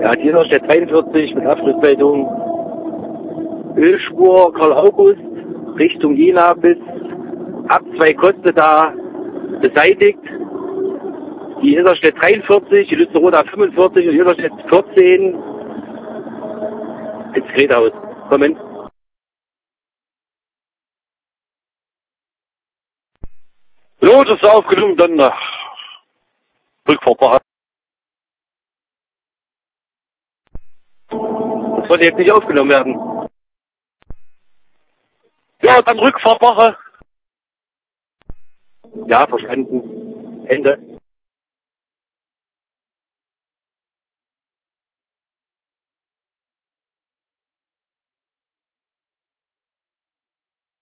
Ja, die Innerstadt 43 mit Abschlussmeldung. Ölspur Karl August Richtung Jena bis ab 2 Koste da beseitigt. Die Innerstadt 43, die Lützeroda 45 und die Innerstadt 14 ins Grethaus. Kommen. Jo, das ist aufgenommen, dann Rückfahrtmacher. Das wollte jetzt nicht aufgenommen werden. Ja, dann Rückfahrtmacher. Ja, verstanden. Ende.